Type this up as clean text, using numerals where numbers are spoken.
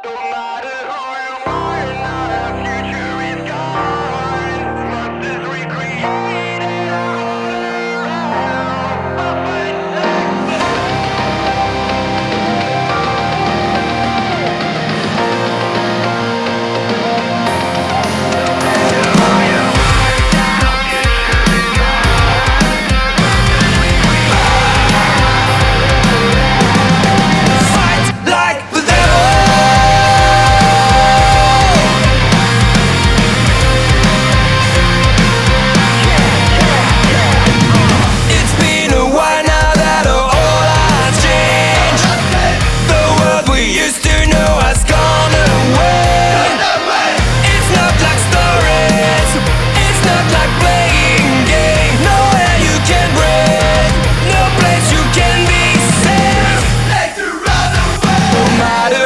No matter who you are, now our future is gone. Monsters recreated all around. Buffet Like the devil. It's been a while now that all has changed. The world we used to know has gone away. It's not like stories, it's not like playing games. Nowhere you can break, no place you can be safe. No matter